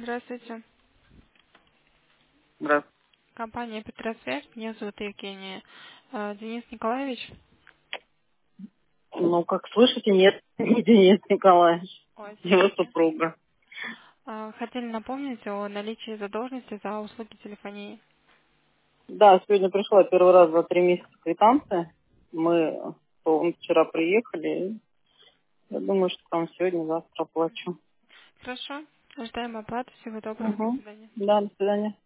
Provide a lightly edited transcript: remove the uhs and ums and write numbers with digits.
Здравствуйте. Здравствуйте. Компания Петросвязь. Меня зовут Евгения. Денис Николаевич. Ну, как слышите, нет, не Денис Николаевич, Ой, его извините. супруга. Хотели напомнить о наличии задолженности за услуги телефонии. Да, сегодня пришла первый раз за 3 месяца квитанция. Мы вчера приехали. Я думаю, что там сегодня-завтра оплачу. Хорошо. Ожидаем оплату. Всего доброго. До Угу. свидания. Да, до свидания.